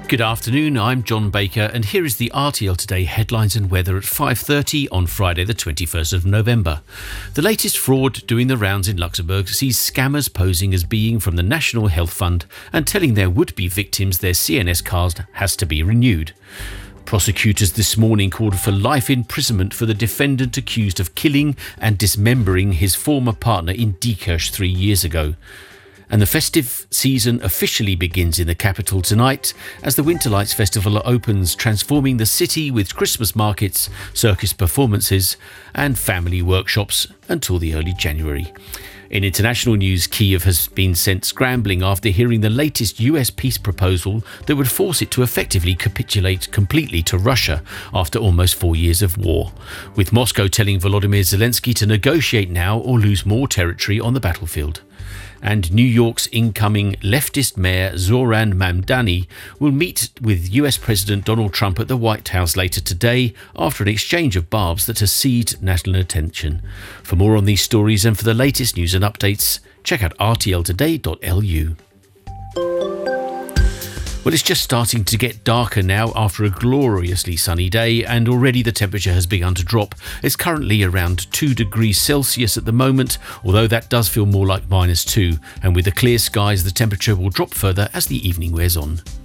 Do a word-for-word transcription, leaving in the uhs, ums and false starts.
Good afternoon, I'm John Baker and here is the R T L Today headlines and weather at five thirty on Friday the twenty-first of November. The latest fraud doing the rounds in Luxembourg sees scammers posing as being from the National Health Fund and telling their would-be victims their C N S card has to be renewed. Prosecutors this morning called for life imprisonment for the defendant accused of killing and dismembering his former partner in Diekirch three years ago. And the festive season officially begins in the capital tonight as the Winter Lights Festival opens, transforming the city with Christmas markets, circus performances and family workshops until the early January. In international news, Kyiv has been sent scrambling after hearing the latest U S peace proposal that would force it to effectively capitulate completely to Russia after almost four years of war, with Moscow telling Volodymyr Zelensky to negotiate now or lose more territory on the battlefield. And New York's incoming leftist mayor Zoran Mamdani will meet with U S President Donald Trump at the White House later today after an exchange of barbs that has seized national attention. For more on these stories and for the latest news and updates, check out r t l today dot l u. Well, it's just starting to get darker now after a gloriously sunny day, and already the temperature has begun to drop. It's currently around two degrees Celsius at the moment, although that does feel more like minus two. And with the clear skies, the temperature will drop further as the evening wears on.